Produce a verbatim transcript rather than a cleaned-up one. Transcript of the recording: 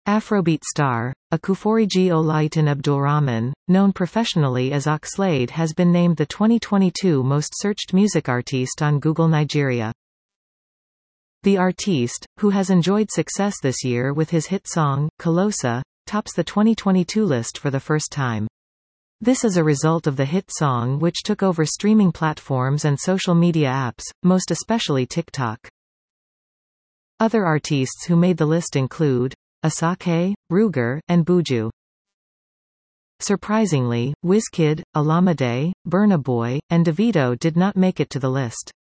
Afrobeat star, Akuforiji Olaitan Abdulrahman, known professionally as Oxlade, has been named the twenty twenty-two most searched music artiste on Google Nigeria. The artiste, who has enjoyed success this year with his hit song, Kolosa, tops the twenty twenty-two list for the first time. This is a result of the hit song, which took over streaming platforms and social media apps, most especially TikTok. Other artists who made the list include Asake, Ruger, and Buju. Surprisingly, Wizkid, Olamide, Burna Boy, and Davido did not make it to the list.